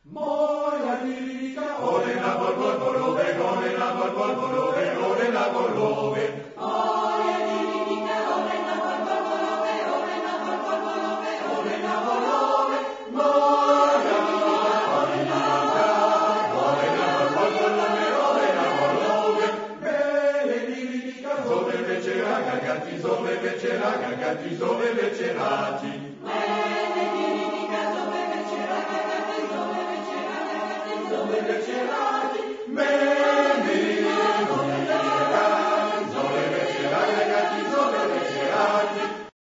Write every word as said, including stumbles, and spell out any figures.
Moja lirika, ore na bol, bol, bolove, ore na bol, bol, bolove, ore na bolove. Moja lirika, ore na bol, bol, bolove, ore na bol, bol, bolove, ore na bolove. Moja lirika, ore na ore na bol, bol, bolove, ore na bolove. Bele lirika, zove večera, gagati, zove večera, gagati, zove večerati. Bele lirika, zove večera, gagati, zove večera, gagati, zove večerati. Bele